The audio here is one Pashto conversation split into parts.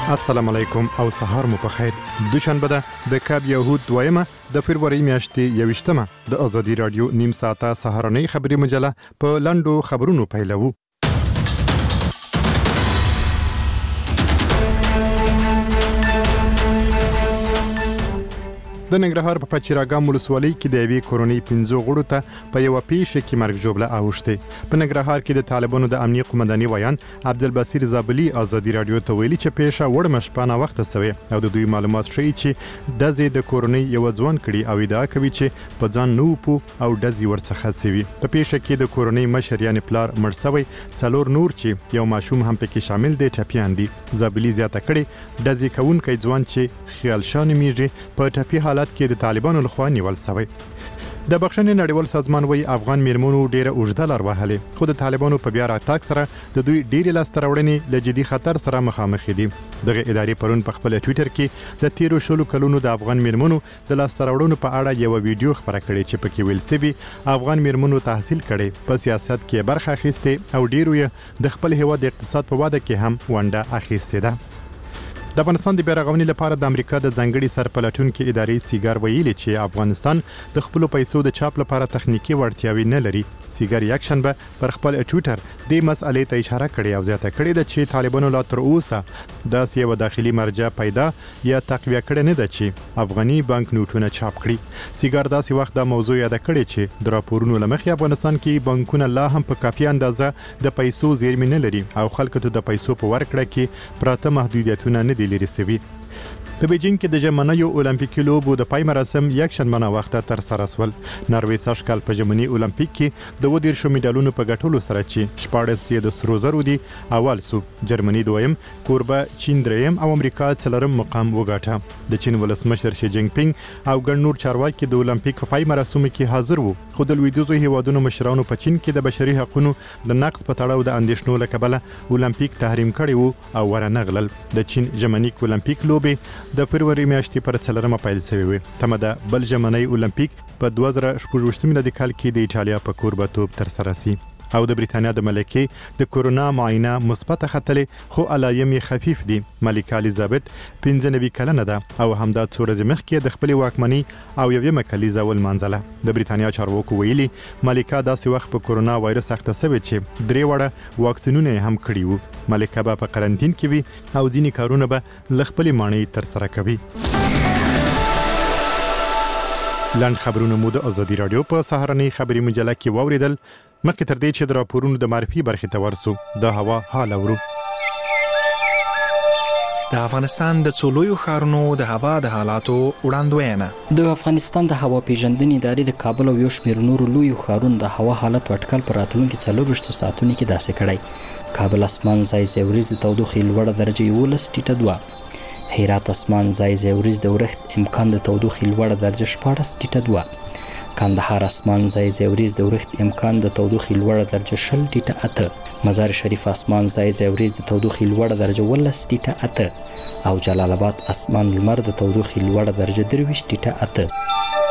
السلام علیکم او سهار مو په خیر. دوشنبه ده د کاب یهود دویمه د فروری میاشتې 21مه د ازادي رادیو نیم ساعته سهارنۍ خبري مجله په لندو خبرونو پیلوو. د ننګرهار په پچیراګام ولسوالۍ کې د یوې کورنۍ 15 غړو ته په یوه پیښه کې مرګ ژوبله اوښتې. په ننګرهار کې د طالبانو د امنیه قومنداني ویان عبدالبصیر زابلي ازادي رادیو ته ویلي چې پیښه وړمه شپه ناوخته سوې او د دوی معلومات ښیي چې ډزې د کورنۍ یو ځوان کړي او ادعا کوي چې په ځان نه وپو او ډزې ورڅخه سوي. په پیښه کې د کورنۍ مشر یعنی پلار مړ سوی، څلور نور چې یو ماشوم هم پکې شامل دی ټپیان دي. زابلي زیاته کړي ډزې کوونکی ځوان چې خیال شاه نومیږي په ټپي حالت کې د طالبانو لخوا نیول شوی. د بخښنې نړیوال سازمان وایي افغان میرمنو ډیره اوږده لار وهلې، خو د طالبانو په بیا راتګ سره د دوی ډیرې لاسته راوړنې له جدي خطر سره مخامخ دي. دغه ادارې پرون په خپل ټویټر کې د 13 کلونو د افغان میرمنو د لاسته راوړنو په اړه یو ویډیو خپره کړې چې پکې ویل شوی افغان میرمنو تحصیل کړي، په سیاست کې برخه اخیسته او ډیرو یې د خپل هیواد د اقتصاد په واده کې هم ونډه اخیسته ده. د افغانستان د بیرغونې لپاره د امریکا د ځنګړي سرپلټونکو ادارې سیګار ویلي چې افغانستان د خپل پیسو د چاپ لپاره تخنیکی وړتیاوې نه لري. سیګار یکشنبه پر خپل ټویټر د مسالې ته اشاره کړې او زیاته کړې ده چې طالبانو لا تر اوسه داسې یو داخلي مرجع پیدا یا تقویه کړې نه ده چې افغاني بانک نوټونه چاپ کړي. سیګار داسې وخت د موضوع یاد کړې چې د راپورونو لمخې افغانستان کې بانکونه لا هم په کافي اندازه د پیسو زیرمې نه لري او خلکو ته د پیسو په ورکړه کې پراته محدودیتونه نه دي لري سوي. په بیجینګ کې د ژمنیو اولمپیکي لوبو د پای مراسم یکشنبه ناوخته تر سره سول. ناروې سږکال په ژمني اولمپیک کې د 20 میډالونو په ګټلو سره چې 14 د سرو زرو دي اول سو. جرمني دویم، کوربه چین دریم او امریکا څلورم مقام وګاټه. د چین ولسمشر شي جینګ پینګ او ګڼ نور چارواکي د اولمپیک په پای مراسمو کې حاضر وو، خو د لویدیځو هیوادونو مشرانو په چین کې د بشري حقوقو د نقض په تړاو د اندېښنو له کبله اولمپیک تحریم کړی وو او ورنغلل. د چین ژمني اولمپیک لوبې د فروری میاشتې پر 4مه پیل شوې وي. تمه ده بل ژمنی اولمپیک په 2016 میلادي کال کې د ایټالیا په کوربه‌توب تر سره شي. او د بریتانیا د ملکې د کورونا معاینه مثبت ختلې، خو علایم خفیف دي. ملکه الیزابت 95 کلنه ده او همدا څو ورځې مخکې د خپل واکمنۍ او یوه کلیزه ولمانځله. د بریتانیا چارواکو ویلي ملکه داسې وخت په کورونا وایرس اخته شوې چې 3 وړه واکسینونه هم کړي وو. ملکه به په قرنټین کې وي او ځینې کارونه به له خپلې ماڼۍ تر سره کوي. لاند خبرونه مو د ازادي رادیو په سهارنۍ خبري مجله کې واوریدل. مخکې تر دې چې د راپورونو د معرفي برخې ته ورسو د هوا حال اورو. د افغانستان د څولویو ښارونو د هوا د حالاتو وړاندوینه. د افغانستان د هوا پیژندنې ادارې د کابل او یو شمېر نورو لویو ښارونو د هوا حالت اټکل پر راتلونکي 4 ساعتونو کې داسې کړی. کابل اسمان ځای ځای وریځ د تودوخې لوړه درجه 11.2، هرات اسمان ځای ځای وریځ د ورښت امکان د تودوخې لوړه درجه 14.2، کندهار اسمان ځای ځای وریځ د ورښت امکان د تودوخې لوړه درجه 20.8، مزار شریف اسمان ځای ځای وریځ د تودوخې لوړه درجه 18.8 او جلال آباد اسمان لمر د تودوخې لوړه درجه 23.8.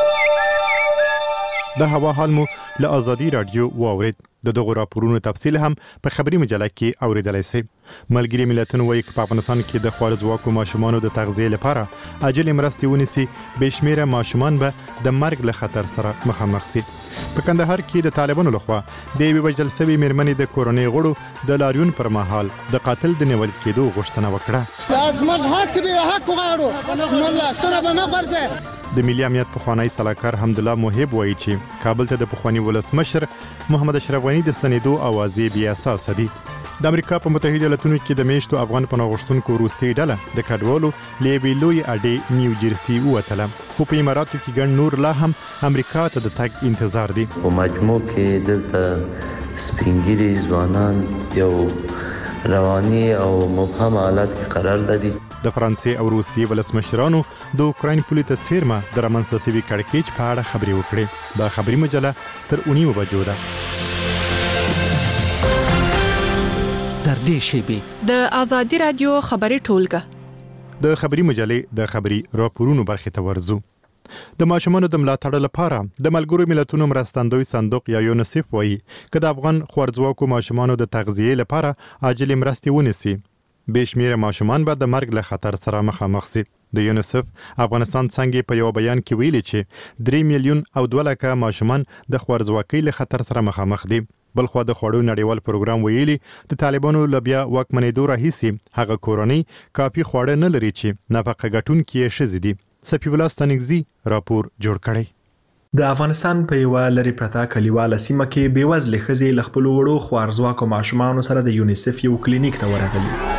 د هوا حال مو له ازادي رادیو واورید. د دغه راپورونو تفصیل هم په خبري مجله کې اوریدلای شئ. ملګري ملتونه وایي په افغانستان کې د خوارځواکو ماشومانو د تغذیې لپاره عاجل مرستې ونیسي، بشمیره ماشومان به د مرګ له خطر سره مخامخ شي. په کندهار کې د طالبانو لخوا د یوې وژل شوې میرمنې د کورنۍ غړو د لاریون پر مهال د قاتل د نیول کېدو غوښتنه وکړه. زموږ حق دی، حق غواړو، ملتونه به نه غورځي. د ملي امنیت پخوانی سلاکار حمدالله محب وایي چې کابل ته د پخوانی ولسمشر محمد اشرف غني د ستنېدو اوازې بې اساسه دي. د امریکا په متحده ایالاتونو کې د میشتو افغان پناه غوښتونکو وروستۍ ډله د کډوالو له یوې لویې اډې نیو جرسي ووتله، خو په اماراتو کې ګڼ نور لا هم امریکا ته د تګ انتظار دي. په مجموع کې دلته سپینګیري ځوانان یو رواني او مبهم حالت کې قرار لري. د فرانسې او روسیې ولسمشرانو د اوکراین پولې ته څیرمه د رامنځته شوي کړکېچ په اړه خبرې وکړې. دا خبري مجله تر 9 بجو ده. تر دې شیبې د ازادي رادیو خبري ټولګه د خبري مجلې د خبري راپورونو برخې ته ورزو. د ماشومانو د ملاتړ لپاره د ملګرو ملتونو مرستندوی صندوق یا یونیسف وایي چې د افغان خوارځواکو ماشومانو د تغذیې لپاره عاجل مرستې ونیسي. بشمیره ماشومان به د مرګ له خطر سره مخامخ سي. د یونیسف افغانستان څنګه په یو بیان کې ویلي چې 3 میلیون او 2 لکه ماشومان د خوارځواکۍ له خطر سره مخامخ دي. بلخوا د خوړو نړیوال پروګرام ویلي د طالبانو له بیا واکمنېدو راهیسې هغه کورنۍ کافي خواړه نه لري چې نفقه ګټونکي یې ښځې دي. سفیع الله ستانکزي راپور جوړ کړی. د افغانستان په یو لري پرته کلیواله سیمه کې بېوزلې ښځې له خپلو وړو خوارځواکو ماشومانو سره د یونیسف یو کلینیک ته ورغلي.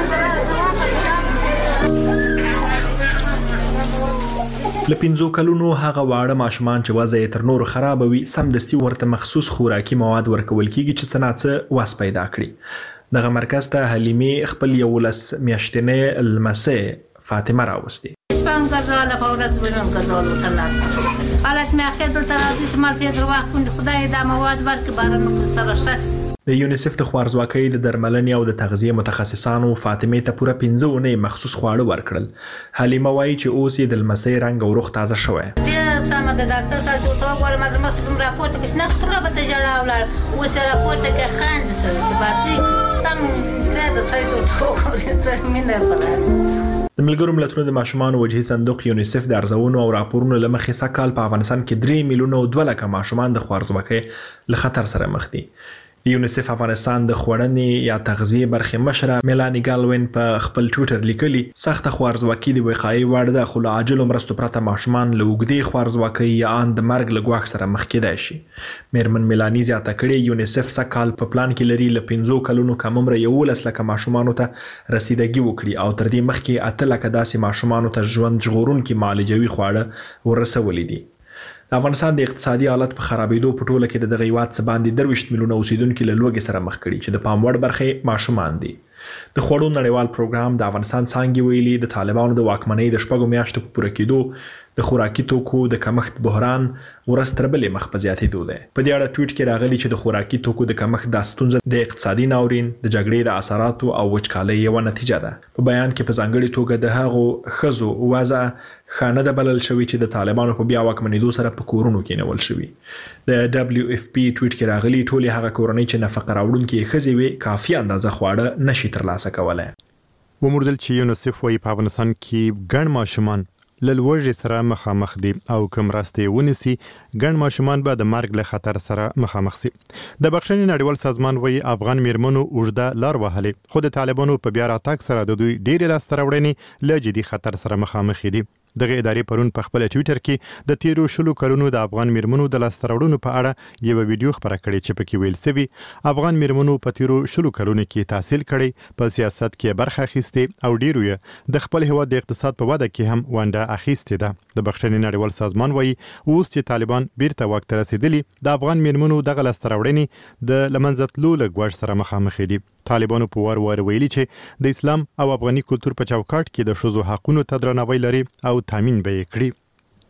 له 5 کلونو هغه واړه ماشومان چې وضع یې تر نورو خراب وي سمدستي ورته مخصوص خوراکي مواد ورکول کیږي چې څه ناڅه واس پیدا کړي. دغه مرکز ته حلیمې خپل 11 میاشتنې لمسۍ فاطمه راوستې. شپږ غزاله په ورځ ورن غزاله وکړه. حالت مې اخر دلته راځي چې مالته تر وخت خدای دا مواد ورکړي بارنه سره شه. د یونیسف د خوارځواکۍ د درملنې او د تغذیه متخصصانو فاطمه ته پوره 15 اونۍ مخصوص خواړه ورکړل. حلیمه وایي چې اوس یې د لمسۍ رنګ او روغ تازه شوی. ډېر سمه د ډاکټر سره چې ورته وګورم زما کوم راپورټ کې نه خپله به ته ژړا ولاړ اوس راپورټ کې خاند سره باتي سم زړه ته څه وګورم مینه پره. د ملګرو ملتونو د ماشومانو وجهي صندوق یونیسف د ارزونو او راپورونو له مخې سږ کال په افغانستان کې 3 میلیونه او 2 لکه ماشومان د خوارځواکۍ له خطر سره مخ دي. یونیسف افغانستان د خوړنې یا تغذیه برخې مشره میلانی ګالوین په خپل ټویټر لیکلي سخت خوارځواکي د وقایې وړ ده خو له عاجلو مرستو پرته ماشومان له اوږدې خوارځواکۍ یا ان د مرګ له ګواښ سره مخ کېدای شي. میرمن میلانی زیاته کړې یونیسف سږ کال په پلان کې لري له 15 کلونو کم عمره 11 لکه ماشومانو ته رسیدګي وکړي او تر دې مخکې 8 لکه داسې ماشومانو ته ژوند ژغورونکي معالجوي خواړه ورسولي دي. د افغانستان د اقتصادي حالت په خرابېدو په ټوله کې د دغه هیواد څخه باندې 23 میلیونه اوسیدونکي له لوږې سره مخ کړي چې د پام وړ برخې ماشومان دي. د خوړو نړیوال پروګرام د افغانستان څانګې ویلي د طالبانو د واکمنۍ د 6 میاشتو په پوره کېدو د خوراکي توکو د کمښت بحران ورځ تر بلې مخ په زیاتېدو دی. په دې اړه ټویټ کې راغلي چې د خوراکي توکو د کمښت دا ستونزه د اقتصادي ناورین د جګړې د اثراتو او وچکالۍ یوه نتیجه ده. په بیان کې په ځانګړې توګه د هغو ښځو وضع ښه نه ده بلل شوې چې د طالبانو په بیا واکمنېدو سره په کورونو کې نیول شوي. د WFP ټویټ کې راغلي ټولې هغه کورنۍ چې نفقه راوړونکې ښځې وي کافي اندازه خواړه نشي ترلاسه کولی. وموردل چې یونیسف وایي په افغانستان کې ګڼ ماشومان له لوږې سره مخامخ دي او که مرستې ونیسي ګڼ ماشومان به د مرګ له خطر سره مخامخ سي. د بخښنې نړیوال سازمان وایي افغان میرمنو اوږده لار وهلې خو د طالبانو په بیا راتګ سره د دوی ډېرې لاسته راوړنې له جدي خطر سره مخامخ دي. دغه ادارې پرون په خپل ټویټر کې د تیرو 20 کلونو د افغان میرمنو د لاسته راوړنو په اړه یو ویډیو خبره کړې چې پکې ویل شوی افغان میرمنو په تیرو 20 کلونو کې تحصیل کړی په سیاست کې برخه اخیستې او ډیرو یې د خپل هیواد د اقتصاد په وده کې هم ونډه اخیستې ده. د بخښنې نړیوال سازمان وایي اوس چې طالبان بیرته واک ته رسیدلي د افغان میرمنو دغه لاسته راوړنې د لمنځه تلو له ګواښ سره مخامخ دي. طالبانو په وار ویلي چې د اسلام او افغاني کلتور په چوکاټ کې د ښځو حقونو ته درناوی لري او تامین به یې کړي.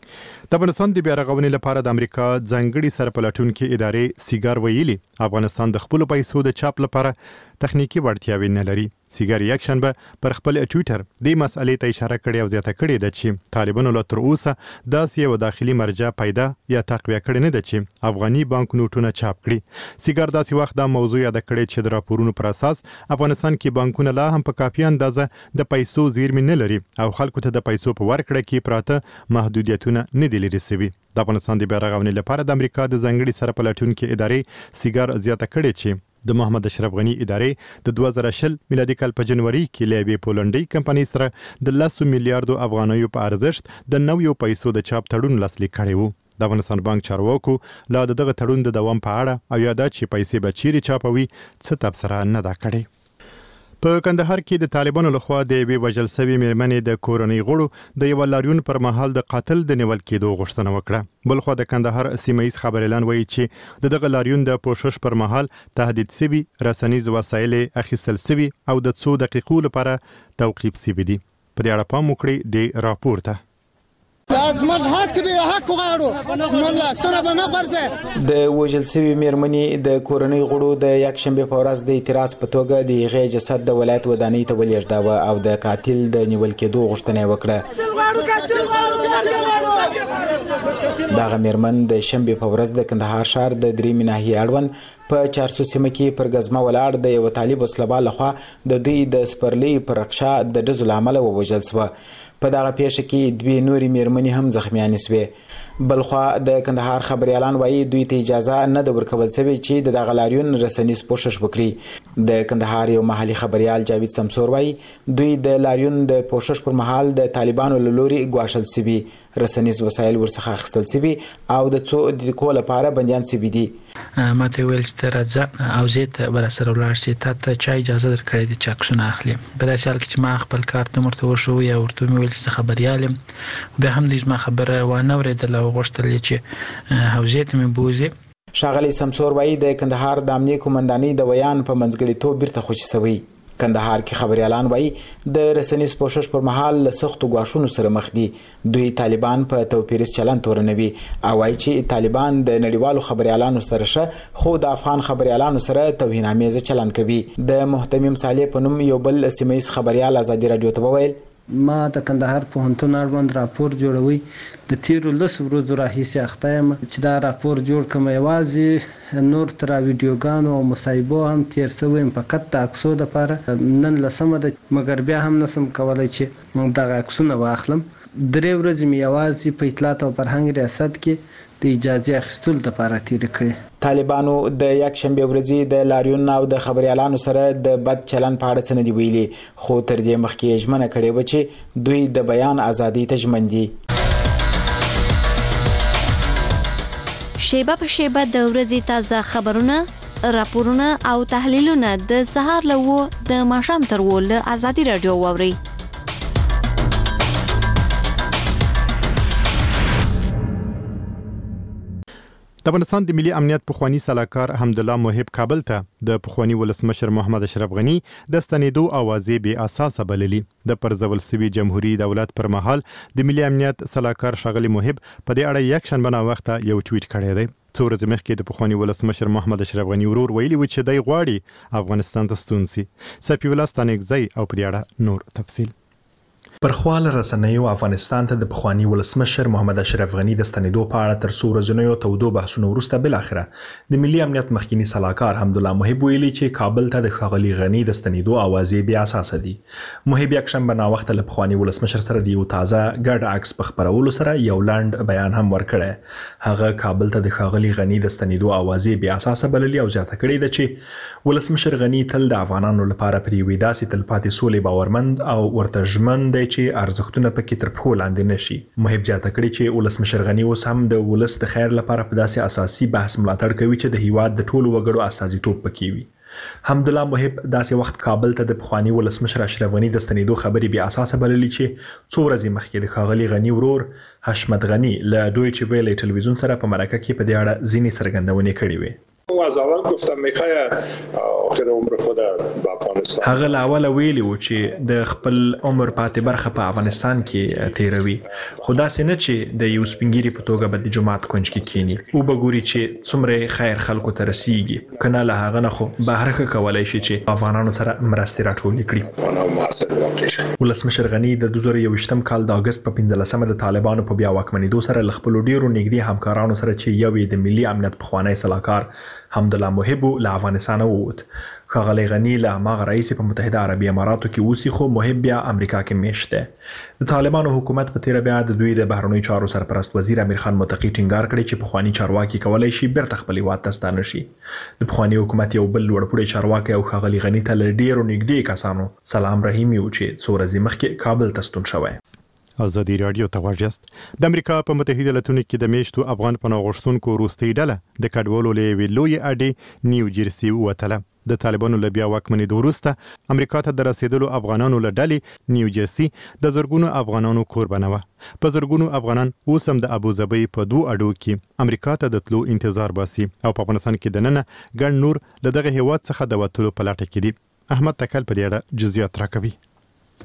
د افغانستان د بیا رغونې لپاره د امریکا ځانګړي سرپلټونکې ادارې سیګار ویلي افغانستان د خپلو پیسو د چاپ لپاره تخنیکی وړتیاوې نه لري. سیګار یکشنبه پر خپل ټویټر د مسئلې ته اشاره کړې او زیاته کړې ده چې طالبانو لا تر اوسه داسې یو داخلي مرجع پیدا یا تقویه کړې نه ده چې افغاني بانک نوټونه چاپ کړي. سیګار داسې وخت دا موضوع یاد کړې چې د راپورونو پر اساس افغانستان کې بانکونه لا هم په کافي اندازه د پیسو زیرمې نه لري او خلکو ته د پیسو په ورکړه کې پراته محدودیتونه نه دي لري سوي. د افغانستان د بیا رغونې لپاره د امریکا د ځانګړي سرپلټونکې ادارې سیګار زیاته کړې چې د محمد اشرف غنی ادارې د 2020 میلادي کال په جنوري کې له یوې پولنډۍ کمپنۍ سره د 10 میلیارډو افغانیو په ارزښت د نویو پیسو د چاپ تړون لاسلیک کړی وو. د افغانستان بانک چارواکو لا دغه تړون د دوام په اړه او یاده چې پیسې به چیرې چاپوي څه تبصره نه ده کړې. په کندهار کې د طالبانو لخوا د یوې وژل شوې میرمنې د کورنۍ غړو د یو لاریون پر مهال د قاتل د نیول کېدو غوښتنه وکړه. بلخوا د کندهار سیمه‌یز خبريالان وایي چې دغه لاریون د پوښښ پر مهال تهدید شوي رسنیز وسایل اخیستل شوي او د څو دقیقو لپاره توقیف شوي دي. په دې اړه پام وکړئ د راپور ته. دا از موږ حق دی حق غواړو موږ لاسونه به نه غورځي. د وژل شوي میرمنې د کورنۍ غړو د یکشنبه په ورځ د اعتراض په توګه د هغې جسد د ولایت ودانۍ ته ولېږداوه او د قاتل د نیول کېدو غوښتنه وکړه. دغه میرمن د شنبه په ورځ د کندهار ښار د درېمې ناحیې اړوند په 400 سیمه کې پر غزمه ولاړ د یو طالب وسلبال لخوا د دوی د سپرلی پر رخصه د ډزو لامل ووژل شو. په دغه پیښه کې دوی نورې میرمنې هم زخمیانې شوې. بلخوا د کندهار خبريالان وایي دوی ته اجازه نه د ورکول شوی چې د دغه لاریون رسنیز پوښښ وکړي. د کندهار یو محلي خبريال جاوید سمسور وایي دوی د لاریون د پوښښ پر مهال د طالبانو له لوري ګواښل شوي، رسنیز وسایل ورڅخه اخیستل شوي او د څو دقیقو لپاره بندیان شوي دي. ماته ویل چې ته راځه او زه ته بل سره ولاړ شې، ته چا اجازه درکړې دي چې عکسونه اخلي. په داسې حال کې چې ما خپل کار ته مرته وشو یا ورته مې ویل چې خبريال یم، بیا هم دې ما خبره وانه ورېدله او غوښتل چې حوزې ته مې بوزي. ښاغلی سمسور وایي د کندهار د امنیه قومندانۍ د ویان په منځګړیتوب بیرته خوشي شوی. کندهار کې خبريالان وایي د رسنیز پوښښ پر مهال له سختو ګواښونو سره مخ دي. دوی طالبان په توپیریز چلند تورنوي او وایي چې طالبان د نړیوالو خبريالانو سره ښه خو د افغان خبريالانو سره توهینامیز چلند کوي. د محتمم صالح په نوم یو بل سیمه‌یز خبريال ازادي رادیو ته وویل ما د کندهار پوهنتون اړوند راپور جوړوي. د تیرو 10 ورځو راهیسې اخته یم چې دا راپور جوړ کړم. یوازې نور تر ویډیوګانو او مصاحبو هم تیر شوی یم فقط د عکسو دپاره. نن لسمه ده مګر بیا هم نسم کولی چې دغه عکسونه واخلم. 3 ورځې مې یوازې په اطلاعات او فرهنګ ریاست کې د اجازه اخیستلو لپاره تیر کړې. طالبانو د یکشنبه ورځې د لاریون او د خبريالانو سره د بد چلن په اړه څه نه دی ویلي، خو تر دې مخکې ژمنه کړې و چې دوی د بیان ازادۍ ته ژمن دي. شیبه په شیبه د ورځې تازه خبرونه، راپورونه او تحلیلونه د سهار له 9 د ماښام تر 10 له ازادي رادیو واورئ. د افغانستان د ملي امنیت پخوانی سلاکار حمدالله محب کابل ته د پخوانی ولسمشر محمد اشرف غنی د ستنېدو اوازې بې اساسه بللي. د پرځول سوي جمهوریت دولت پر مهال د ملي امنیت سلاکار ښاغلي محب په دې اړه یک شنبه وخته یو ټویټ کړی دی. څو ورځې مخکې د پخوانی ولسمشر محمد اشرف غنی ورور ویلي و چې دی غواړي افغانستان ته ستون سي. سپي الله ستانکزی او په دې اړه نور تفصیل. پر خواله رسنیو افغانستان ته د پخوانی ولسمشر محمد اشرف غنی د ستنېدو په اړه تر څو ورځې تودو بحثونو وروسته بل اخره د ملي امنیت مخکینی سلاکار حمدالله محب ویلي چې کابل ته د ښاغلي غنی د ستنېدو اوازې بې اساسه دي. محب یکشنبه ناوخته له پخوانی ولسمشر سره د یو تازه ګډ عکس په خپرولو سره یو لنډ بیان هم ورکړی. هغه کابل ته د ښاغلي غنی د ستنېدو اوازې بې اساسه بللي او زیاته کړې ده چې ولسمشر غنی تل د افغانانو لپاره پر یوې داسې تلپاتې سولې باورمند او ورته ژمن دی چې ارزښتونه پکې تر پښو لاندې نشي. محب زیاته کړي چې ولسمشر غنی اوس هم د ولس د خیر لپاره په داسې اساسي بحث ملاتړ کوي چې د هیواد د ټولو وګړو استازیتوب پکې وي. حمدالله محب داسې وخت کابل ته د پخوانی ولسمشر اشرف غنی د ستنېدو خبرې بې اساسه بللي چې څو ورځې مخکې د ښاغلي غنی ورور حشمت غنی له دویچه ویلې ټلویزیون سره په مرکه کې په دې اړه ځینې څرګندونې کړې وې. از اول گفتم میخواد آخر عمر خود به افغانستان. هغه له اوله ویلي و چې د خپل عمر پاتې برخه په افغانستان کې تیروي، خو داسې نه چې د یو سپینګیري په توګه به د جماعت کونج کې کینی او بګوري چې څومره خیر خلکو ته رسیږي، کنه له هغه نه خو بهر کولای شي چې افغانانو سره مرستې راټولې کړي. ولسمشر غنی د 2021 کال د اگست په 15مه د طالبانو په بیا واکمنېدو سره له خپل ډیرو نږدې همکارانو سره چې یو د ملي امنیت پخوانی سلاکار حمدالله محب له افغانستان ووت. ښاغلی غنی له هماغه رئیس په متحده عربي اماراتو کې اوسي، خو محب بیا امریکا کې میشت دی. د طالبانو حکومت په تیره بیا د دوی د بهرنیو چارو سرپرست وزیر امیر خان متقي ټینګار کړی چې پخوانی چارواکي کولی شي بیرته خپل هیواد ته ستانه شي. د پخوانی حکومت یو بل لوړپوړی چارواکی او ښاغلي غنی ته له ډیرو نږدې کسانو سلام رحیمي و چې څو ورځې مخکې کابل ته ستون شوی. ازادي رادیو ته غواړئ. د امریکا په متحده ایالاتونو کې د میشتو افغان پناه غوښتونکو وروستۍ ډله د کډوالو له یوې لویې اډې نیو جرسي ووتله. د طالبانو له بیا واکمنېدو وروسته امریکا ته د رسېدلو افغانانو له ډلې نیو جرسي د زرګونو افغانانو کوربنه وه. په زرګونو افغانان اوس هم د ابوظبي په 2 اډو کې امریکا ته د تلو انتظار باسي او په افغانستان کې دننه ګڼ نور له دغه هیواد څخه د وتلو په لټه کې دي. احمد تکل په دې اړه جزئیات راکوي.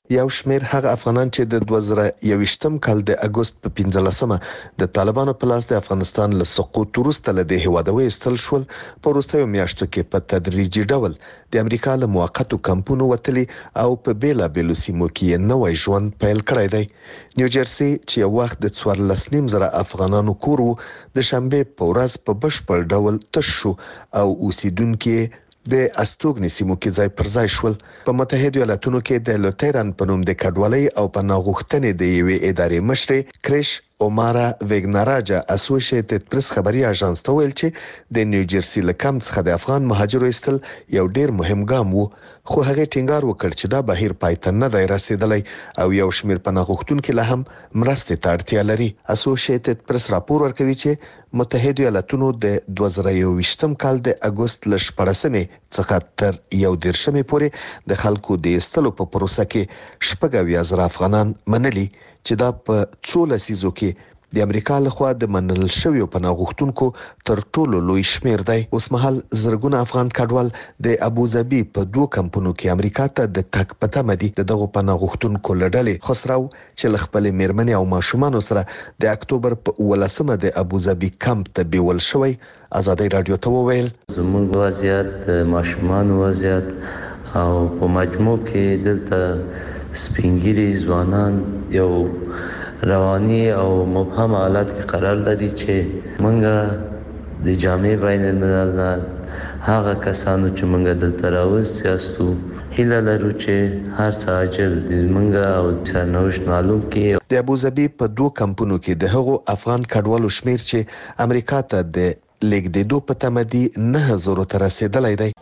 یو شمیر هغه افغانان چې د 2021م کال د اگست په 15مه د طالبانو په لاس د افغانستان له سقوط وروسته له دې هیواده وایستل شول په وروستیو میاشتو کې په تدریجي ډول د امریکا له موقتو کمپونو وتلي او په بیلابېلو سیمو کې نوې ژوند پیل کړی دی. نیوجرسي چې یو وخت د 14,000 افغانانو کور و د شنبه په ورځ په بشپړ ډول تش شو او اوسیدونکو د استوګنې سیمو کې ځای پر ځای شول. په متحده ایالاتونو کې د لوتیران په نوم د کډوالۍ او په ناغوښتنې د یوې ادارې مشر کریش اومارا ویګناراجا اسوسییټډ پریس خبري اژانس ته ویل چې د نیوجرسي له کمپ څخه د افغان مهاجرو ایستل یو ډیر مهم ګام وو، خو هغه ټینګار وکړ چې دا بهیر پایته نه دی رسیدلی او یو شمیر پناه غوښتونکو له هم مرستې ته اړتیا لري. اسوسییټډ پریس راپور ورکوي چې متحده ایالاتونو د 2021م کال د اگست ل 14مې څخه تر 11مې پورې د خلکو د ایستلو په پروسه کې 40,000 افغانان منلي چې دا په 14 لسیزو کې د امریکا لخوا د منل شویو پناه غوښتونکو تر ټولو لوی شمیر دی. اوس مهال زرګونه افغان کډوال د ابوظبي په 2 کمپونو کې امریکا ته د تګ په تمه دي. دغه پناه غوښتونکو لړلې خسرو چې ل خپل میرمنې او ماشومان سره د اکتوبر په 18مه د ابوظبي کمپ ته بیول شوی آزادۍ رادیو ته وویل زموږ وضعیت ماشومان وضعیت او په مجموع کې دلته سپینګری ځوانان یو رواني او مبهم حالت کې قرار لري چې مونږه د جامع بین الملل نه هغه کسانو چې مونږ دلته راوستو هیله لرو چې هر څه اجل د مونږ او سرنوشت معلوم کړي. د ابوظبي په 2 کمپونو کې د هغو افغان کډوالو شمیر چې امریکا ته د لیږدېدو په تمه دي 9,000 ته رسیدلی دی.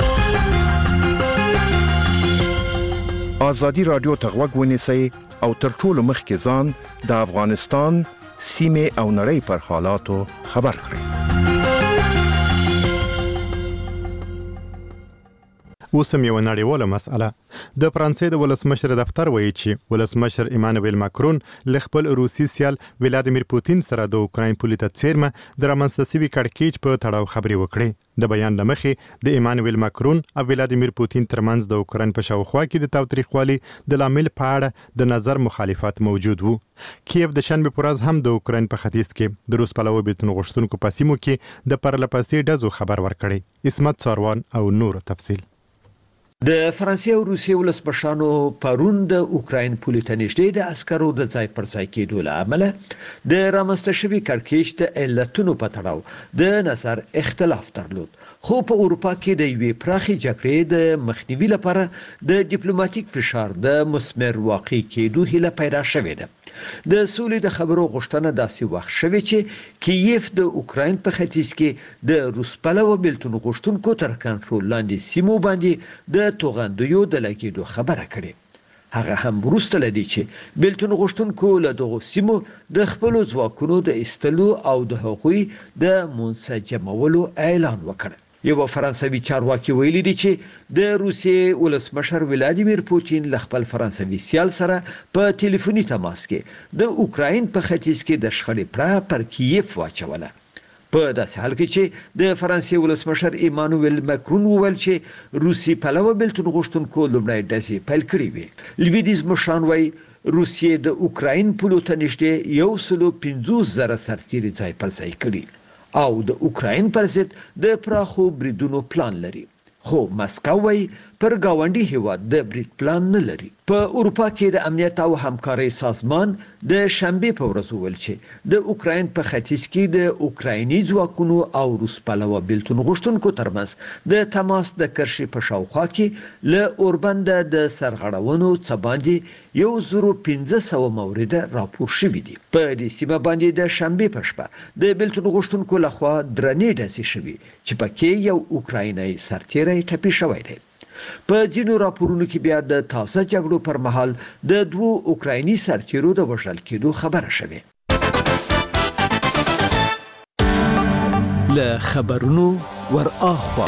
آزادی رادیو ته غوږ ونیسئ او تر ټولو مخکې ځان د افغانستان سیمې او نړۍ پر حالاتو خبر کړئ. اوسم یو نړیواله مسأله. د فرانسې د ولسمشر دفتر وایي چې ولسمشر ایمانوئل ماکرون له خپل روسي سیال ولادیمیر پوتین سره د اوکراین پولې ته څیرمه د رامنځته شوي کړکېچ په تړاو خبرې وکړې. د بیان له مخې د ایمانوئل ماکرون او ولادیمیر پوتین ترمنځ د اوکراین په شاوخوا کې د تاوتریخوالي د لامل په اړه د نظر مخالفت موجود وو. کیف د شنبه پر ورځ هم د اوکراین په ختیځ کې د روس پلوي بیلتون غوښتونکو په سیمو کې د پرلپسې ډزو خبر ورکړي. اسمت څاروان او نور تفصیل. د فرانسې او روسیې ولسمشرانو پرون د اوکراین پولې ته نږدې د عسکرو د ځای پر ځای کېدو له امله د رامنځته شوي کړکېچ د علتونو په تړاو د نظر اختلاف درلود، خو په اروپا کې د یوې پراخې جګړې د مخنیوي لپاره د ډیپلوماټیک فشار د مثمر واقع کېدو هیله پیدا شوې ده. د سولې د خبرو غوښتنه داسې وخت شوې چې کیف د اوکراین په ختیځ کې د روس پلوه بیلتون غوښتونکو تر کنټرول لاندې سیمو باندې د توغندیو د لګېدو خبره کړې. هغه هم وروسته لدی چې بیلتون غوښتونکو له دغو سیمو د خپل ځواکونو د ایستلو او د هغوی د منسجمولو اعلان وکړ. یو فرانسوي چارواکي ویلي دی چې د روسیې ولسمشر ولادیمیر پوتین له خپل فرانسوي سیال سره په ټلیفوني تماس کې د اوکراین په ختیځ کې د شخړې پړه پر کیف واچوله. په داسې حال کې چې د فرانسې ولسمشر ایمانوئل ماکرون وویل چې روسي پلوه بیلتون غوښتونکو لومړی ډزې پیل کړې وې. لویدیز مشران وایي روسیې د اوکراین پولو ته نږدې 150,000 سرتیري ځای پر ځای کړي او د اوکراین پر ضد د پراخو بریدونو پلان لري، خو مسکو وايي پر گاونډي هیواد د برید پلان نه لري. په اروپا کې د امنیت او همکارۍ سازمان د شنبه په ورځ ویل چې د اوکراین په ختیځ کې د اوکرایني ځواکونو او روس پلوه بیلتون غوښتونکو ترمنځ د تماس د کرښې په شاوخوا کې له اوربند د سرغړونو څخه باندې 1500 مورد راپور شوي دي. په دې سیمه باندې د شنبه په شپه د بیلتون غوښتونکو لخوا درنې ډزې شوي چې پکې یو اوکرایني سرتیری ټپي شوی دی. په ځینو راپورونو کې بیا د تازه جګړو پر مهال د 2 اوکرایني سرتیرو د وژل کېدو خبره شوه. له خبرونو ور اخوا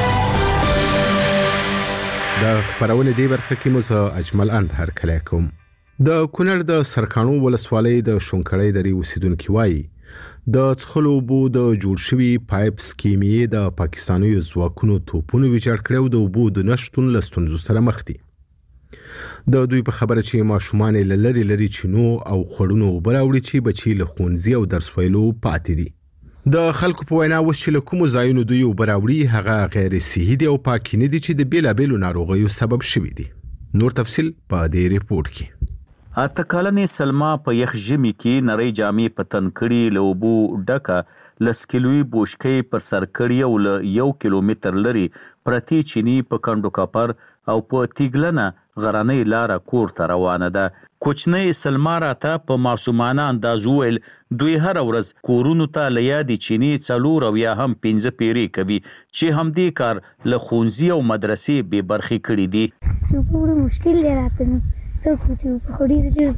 د خبرونه دی برخه کې مو زه اجمل اند هر کله کوم. د کونړ د سرکانو ولسوالۍ د شونکړې درې اوسیدونکو وایي د څخلو بو د جوړ شوی پایپ سکیمي د پاکستاني ځواکونو توپونو ویجاړ کړو د بو د نشټون لستونزو سره مخ دي. د دوی په خبره چې ماشومان لری لری چینو او خړونو وبراوړي چې بچي له ښوونځي او درس ویلو پاتې دي. د خلکو په وینا وش چې له کوم ځایونو دوی وبراوړي هغه غیر صحي دي او پاک نه دي چې د بیلابېلو ناروغیو سبب شوي دي. نور تفصیل په دې ریپورت کې. اته کلنې سلما په یخ ژمي کې نری جامې په تن کړي له اوبو ډکه لسکلوي بوشکې پر سر کړي او له 1 کیلومتر لري پرتی چینی په کندو کاپر او په تیګلنه غرانې لاره کور ته روانه ده. کوچنۍ سلما راته په معصومانه انداز ویل دوی هر ورځ کورونو ته له یادې چینی 4 او یا هم 5 پیری کوي چې همدې کار له ښوونځي او مدرسې بې برخې کړي دي. څومره مشکل دی راته څه کوچو په خوري دي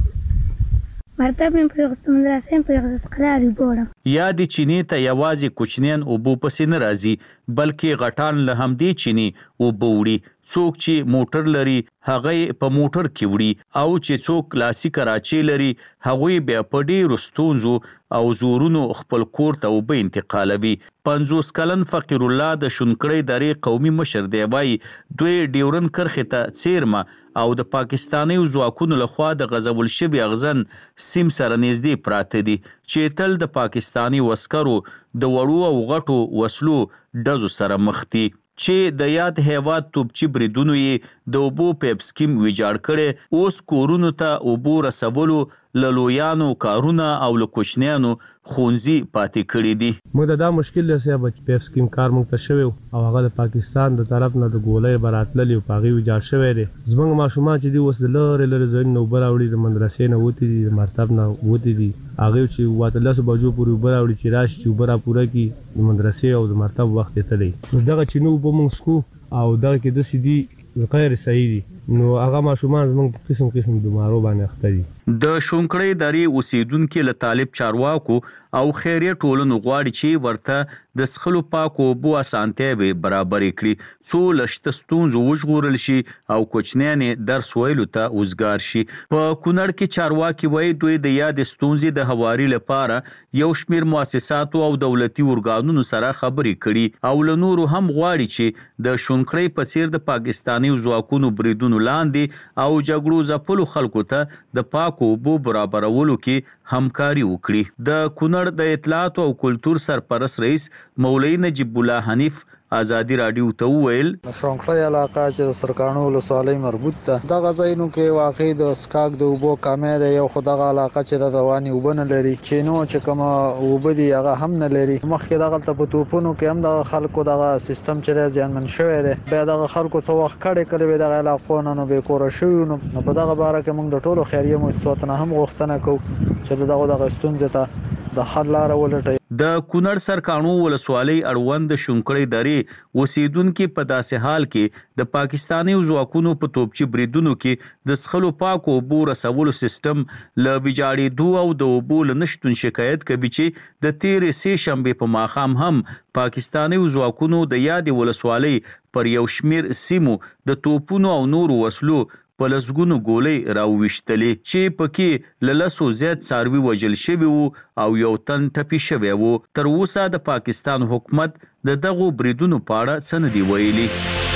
مرتبه په مدرسې په قراري بورم یا د چینی ته یوازې کوچنین اوبو پسې نه راځي بلکې غټان له همدې چینی اوبه وړي. څوک چې موټر لري هغه په موټر کې وړي او چې څوک کلاسیک راچی لري هغه بیا په ډیرو ستونزو او زورونو خپل کور ته اوبه انتقالوي. 50 کلن فقیر الله د شونکړې درې قومي مشر دی وایي دوی ډیورن کرخه ته چیرمه او د پاکستاني ځواکونو لخوا د غزول شوی اغزن سیم سره نږدې پراته دي چې تل د پاکستاني وسکرو د وړو او غټو وسلو ډزو سره مخ دي چې د یاد هیواد توپچی بریدونو یې د اوبو پیپ سکیم ویجاړ کړي. اوس کورونو ته اوبو رسولو لویانو کارونه او لکوشنیانو خونځي پاتې کړي دي. موږ دا مشکل لسه بچ پیپ سکیم کار موږ ته شوی او هغه د پاکستان د طرف نه د ګولې براتللی او پاغي ویجاړ شوی دی. زمونږ ماشومان چې دی اوس لره زین نو براوړي د مدرسې نه وتی دي د مرتب نه وتی دي هغه چې واته لس بجو پورې براوړي چې راشي چې برا پوره کی د مدرسې او د مرتب وخت ته تللی. دغه چې نو په موږ سکو او دغه کې د سیدی غیر صحیح دي نو هغه ماشومان زموږ قسم بیمارو باندې اخته دي. د شونکړې درې اوسیدونکو له طالب چارواکو او خیریه ټولنو غواړي چې ورته د څښلو پاکو اوبو اسانتیاوې برابرې کړي څو له ستونزو وژغورل شي او کوچنیانې درس ویلو ته وزګار شي. په کونړ کې چارواکي وایي دوی د یادې ستونزې د هواري لپاره یو شمېر مؤسساتو او دولتي ارګانونو سره خبرې کړي او له نورو هم غواړي چې د شونکړې په څیر د پاکستاني ځواکونو بریدونو لاندې او جګړو ځپلو خلکو ته د پاکو اوبو برابرولو کې همکاري وکړي. د کونړ د اطلاعات او کلتور سرپرست رئیس مولوی نجیب الله حنیف آزادی رادیو ته ویل شونکړې علاقه چې د سرکانو ولسوالۍ مربوط ده دغه ځایونو کې واقع د سکاک د اوبو کمې ده یو خدغه علاقه چې د رواني اوبه نه لري چې نو چې کوم اوبه دي هغه هم نه لري. مخکې دغه ته په توپونو کې هم د خلکو دغه سیستم چې ځانمن شوی دی بیا دغه خلکو څو وخت کړي کړي دغه علاقو نه به کور شوی نو په دغه باره کې موږ د ټولو خیریه مؤسساتو هم غوښتنه کوو چې دغه ستونزې ته د حل لار ولټوي. د کونړ سرکانو ولسوالۍ اړوند شونکړې درې اوسیدونکو په داسې حال کې د پاکستاني ځواکونو په توپچی بریدونو کې د څښلو پاکو اوبو رسولو سیستم له ویجاړېدو او د اوبو له نشتون شکایت کوي چې د تیرې سې شنبې په ماښام هم پاکستاني ځواکونو د یادې ولسوالۍ پر یو شمېر سیمو د توپونو او نورو وسلو په لسګونو ګولۍ راوویشتلې چې پکې له 100 زیات څاروي وژل شوي وو او یو تن ټپي شوی وو. تر اوسه د پاکستان حکومت د دغو بریدونو په اړه څه نه دي ویلي.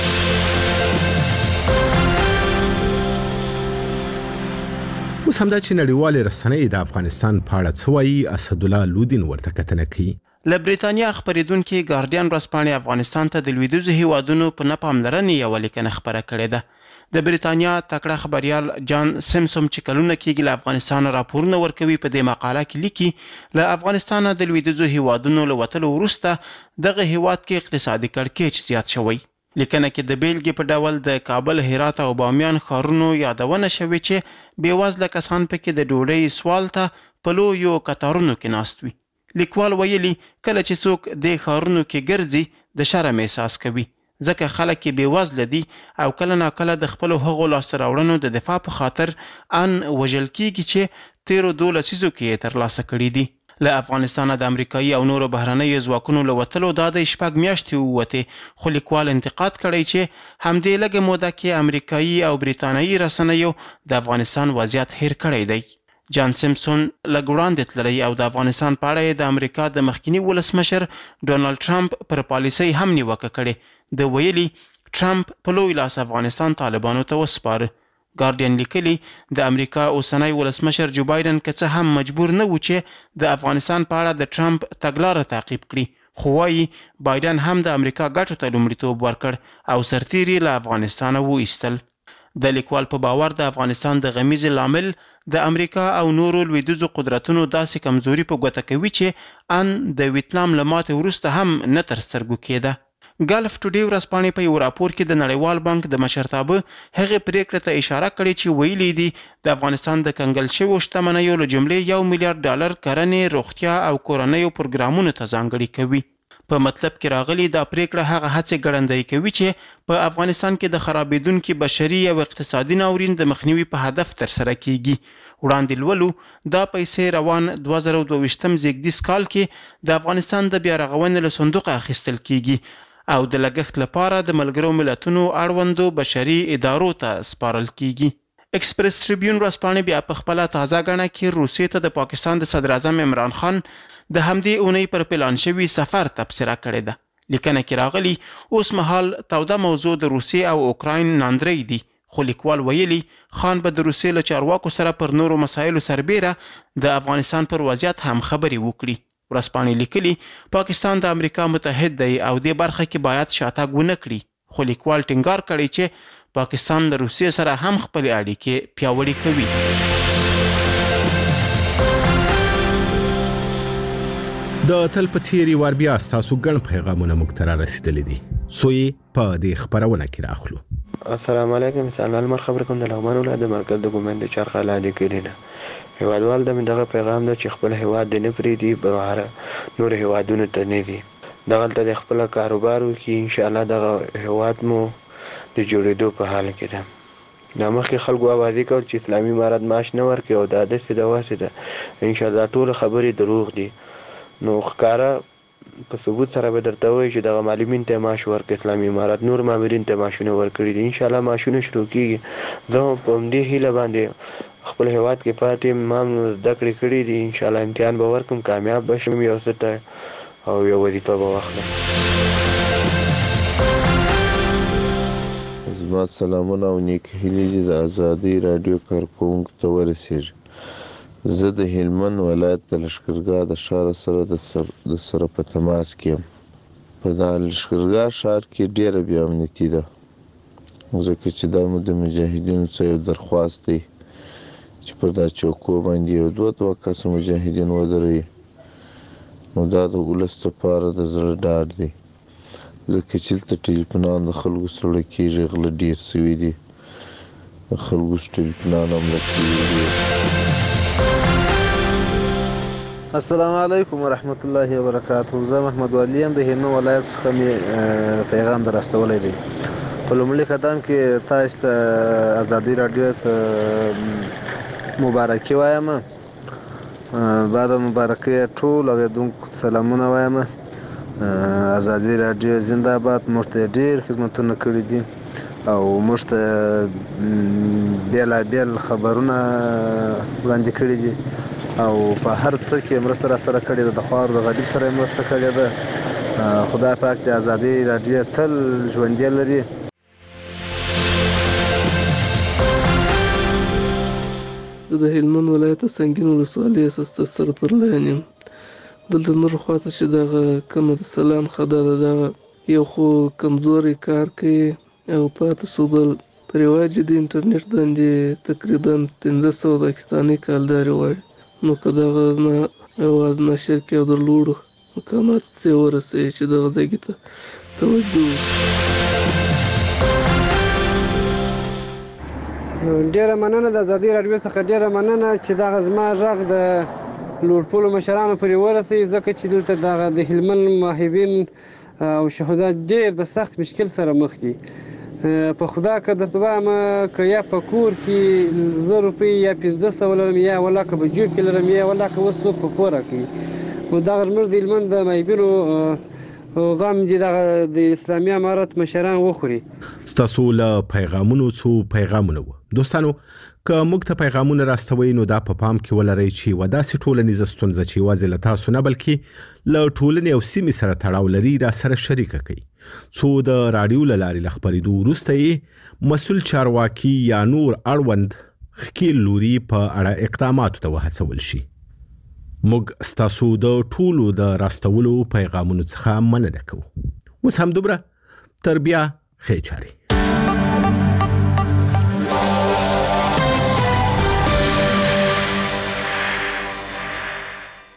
اوس همدا چې نړیوالې رسنۍ د افغانستان په اړه څه وایي اسدالله لودین ورته کتنه کوي. له بریتانیا خبرېدونکي ګارډین ورځپاڼې افغانستان ته د لویدیځو هیوادونو په نه پاملرنې یوه لیکنه خپره کړې ده. د بریتانیا تکړه خبريال جان سیمسوم چې کلونه کېږي له افغانستان راپورونه ورکوي په دې مقاله کې لیکي له افغانستان د لویدیځو هیوادونو له وتلو وروسته دغه هیواد کې اقتصادي کړکېچ زیات شوی. لیکنه کې د بیلګې په ډول د کابل، هرات او بامیان ښارونو یادونه شوې چې بېوزله کسان پکې د ډوډۍ سوال ته په لویو کتارونو کې ناست وي. لیکوال ویلي کله چې څوک د ښارونو کې ګرځي د شرم احساس کوي ځکه خلک یې بېوزله دي او کله ناکله د خپلو هغو لاسته راوړنو د دفاع په خاطر ان وژل کېږي چې تیرو 12 لسیزو کې یې ترلاسه کړي دي. له افغانستانه د امریکایي او نورو بهرنیو ځواکونو له وتلو دا د 6 میاشتې ووتې خو لیکوال انتقاد کړی چې همدې لږه موده کې امریکایي او بریتانیایي رسنیو د افغانستان وضعیت هیر کړی دی. جان سیمسون لږ وړاندې تللی او د افغانستان په اړه د امریکا د مخکینی ولسمشر ډونالډ ټرمپ پر پالیسۍ هم نیوکه کړې. د ویلي ټرمپ په لوی لاس افغانستان طالبانو ته وسپاره. ګارډین لیکلي د امریکا اوسنی ولسمشر جو بایدن که څه هم مجبور نه و چې د افغانستان په اړه د ټرمپ تګلاره تعقیب کړي خو وایي بایدن هم د امریکا ګټو ته لومړیتوب ورکړ او سرتیري له افغانستانه وایستل. د لیکوال په باور د افغانستان د غمیزې لامل د امریکا او نورو لویدیځو قدرتونو داسې کمزوري په ګوته کوي چې ان د ویتنام له ماتې وروسته هم نه تر سترګو کېده. ګالف ټوډے ورځپاڼې په یو راپور کې د نړیوال بانک د مشرتابه هغې پریکړې ته اشاره کړې چې ویلي دي د افغانستان د کنګل شویو شتمنیو له جملې $1 میلیارډ کرنې، روغتیا او کورنیو پروګرامونو ته ځانګړي کوي. په مطلب کې راغلي دا پریکړه هغه هڅې ګړندۍ کوي چې په افغانستان کې د خرابېدونکي بشري او اقتصادي ناورین د مخنیوي په هدف ترسره کیږي. وړاندې لولو دا پیسې روان 2022 زیږدیز کال کې د افغانستان د بیا رغونې له صندوق اخیستل کیږي او د لګښت لپاره د ملګرو ملتونو اړوندو بشري ادارو ته سپارل کیږي. ایکسپریس ټریبیون ورځپاڼې بیا په خپله تازه ګڼه کې روسیې ته د پاکستان د صدر اعظم عمران خان د همدې اونۍ پر پلان شوي سفر تبصره کړې ده. لیکنه کې راغلي اوس مهال توده موضوع د روسیې او اوکراین ناندرۍ دي خو لیکوال ویلي خان به د روسیې له چارواکو سره پر نورو مسایلو سربیره د افغانستان پر وضعیت هم خبرې وکړي. ورځپاڼې لیکلي پاکستان د امریکا متحد دی او دې برخه کې باید شاتګ ونه کړي خو لیکوال ټینګار کړی چې پاکستان له روسیې سره هم خپلې اړیکې پیاوړې کوي. د تل په څیر یو بیا تاسو ګڼ پیغامونه موږ ته رسیدلي دي سوی په دې خبرونه کې راخلو. السلام علیکم. څنګه مر خبر کوم د لغمان ولایت مرکز د ګومند چرخه لاندې کېدنه هیوادوال د دغه پیغام د چې خپل هیواد د نه پریدي بهر نور هیوادونو ته نه دي دغه د خپل کاروبار وکي ان شاء الله دغه هیواد مو د جوړېدو په حال کې ده. نو مخکې خلکو اوازې کول چې اسلامي امارت معاش نه ورکوي او دا داسې د واسه ده ان شاء الله ټول خبرې دروغ دي. نو ښکاره په ثبوت سره به درته وایي چې دغه معلمین ته معاش ورکړي اسلامي امارت نور مامورین ته معاشونه ورکړي دي. ان شاء الله معاشونه شروع کیږي. زه په همدې هیله باندې خپل هیواد کې پاتې مام زده کړې کړي دي. ان شاء الله امتحان به ورکړم کامیاب بشم یو څه ته او یو وظیفه به واخلم. زما سلامونه او نیک هیلې دي د ازادي رادیو کارکونکو ته ورسیږي. زه د هلمند ولایت د لشکرګاه د ښار سره د سره په تماس کې یم. په دا لشکرګاه ښار کې ډیره بې امنیتي ده ځکه چې دا مو د مجاهدینو څخه یو درخواست دی چې په دا چوکو باندې یو دوه کسه مجاهدین ودروي. نو دا د ولس لپاره د زړه ډاډ دی ځکه چې دلته ټلیفونان د خلکو سره کېږي غله ډېر سوي دي د خلکو ټلیفونان هم لکېږي دي. السلام علیکم ورحمت الله وبرکاته. زه محمد ولی یم د هلمند ولایت څخه مې پیغام در استولی دی. په لومړي قدم کې تاسو ته ازادي رادیو ته مبارکي وایم. بعد مبارکي ټول اوریدونکو سلامونه وایم. ازادي رادیو زنده باد. موږ ته ډېر خدمتونه کړي دي او موږ ته بیلابیل خبرونه وړاندې کړي دي او په هر څه کې مرسته را سره کړې ده. د خوار د غریب سره مرسته کړې ده. خدای پاک دې ازادي رادیو تل ژوندۍ لري. زه د هلمند ولایت سنګین ولسوالۍ اساسي سره ترلاین یم. دلته نور خواته چې دغه کومه د سلان خدا دغه یو خو کمزوري کار کوي او پاتې سودل پر واجب د انټرنیټ باندې تقریبا 1500 پاکستاني کالداري وایي. نو که دغه اواز نشر کې او د لوړو مقامات څخه ورسوي چې دغه ځای ته توجه. ډیره مننه د ازادي رادیو څخه ډیره مننه چې دغه زما غږ د لوړپوړو مشرانو پورې ورسوي ځکه چې دلته دغه د هلمند ماهرین او شهدا ډیر د سخت مشکل سره مخ دي. په خدا که درته وایم که یا په کور کې 1000 روپۍ یا 1500 لرم یا ولاکه په جیب کې لرم یا ولاکه اوس څوک په پوره کوي. نو دغه زموږ د هلمند د ماهرینو غم دي دغه د اسلامي امارت مشران وخوري. ستاسو له پیغامونو څو پیغامونه و دوستانو که موږ ته پیغامونه راستوي نو دا په پام کې ولرئ چې وداسې ټولنیزه ستونزه چې یوازې له تاسو نه بلکې له ټولنې او سیمې سره تړاو لري را سره شریکه کړئ. څو د رادیو لاري لخبرېدو وروسته مسول چارواکي یا نور اړوند خکیل لوري په اړه اقداماتو ته وهڅول شي. موږ ستاسو د ټولو د راستولو پیغامونو څخه مننه کوو. اوس هم دومره، تر بیا ښې چارې.